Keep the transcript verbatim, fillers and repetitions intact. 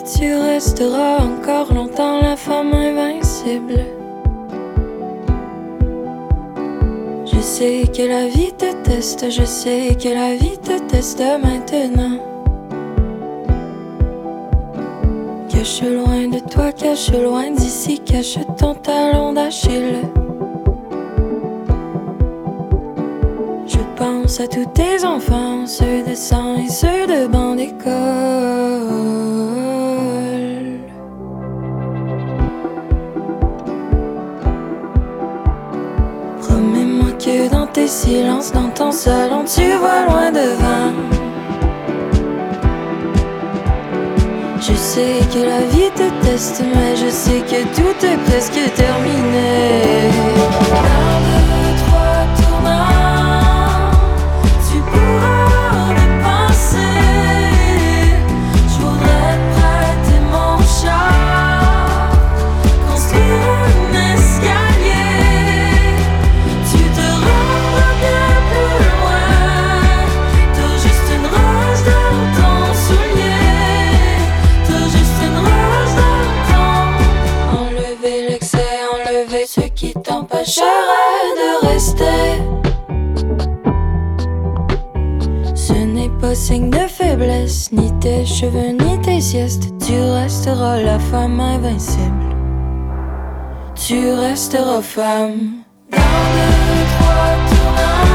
tu resteras encore longtemps la femme invincible. Je sais que la vie te teste, je sais que la vie te teste maintenant. Cache loin de toi, cache loin d'ici, cache ton talon d'Achille. Je pense à tous tes enfants, ceux de sang et ceux de banc d'école. Promets-moi que dans tes silences, dans ton salon, tu vois loin devant. Je sais que la vie te teste, mais je sais que tout est presque terminé. Un, deux, trois, tournant, tu pourras dépasser. Je voudrais prêter mon char, construire un escalier. Tu te rendras bien plus loin. T'as juste une rose dans ton soulier. T'as juste une rose dans ton. Enlever l'excès, enlever ce qui t'empêcherait de rester. Ce n'est pas signe de faiblesse, ni tes cheveux, ni tes siestes. Tu resteras la femme invincible. Tu resteras femme. Dans deux, trois tournants.